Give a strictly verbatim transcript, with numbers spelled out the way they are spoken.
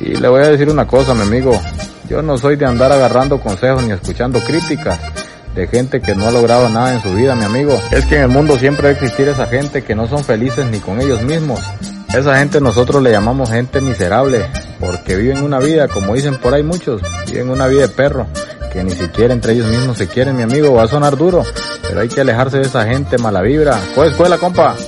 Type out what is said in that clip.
Y le voy a decir una cosa, mi amigo, yo no soy de andar agarrando consejos ni escuchando críticas de gente que no ha logrado nada en su vida, mi amigo. Es que en el mundo siempre va a existir esa gente que no son felices ni con ellos mismos. Esa gente nosotros le llamamos gente miserable, porque viven una vida, como dicen por ahí muchos, viven una vida de perro, que ni siquiera entre ellos mismos se quieren, mi amigo. Va a sonar duro, pero hay que alejarse de esa gente mala vibra. Coge escuela, compa.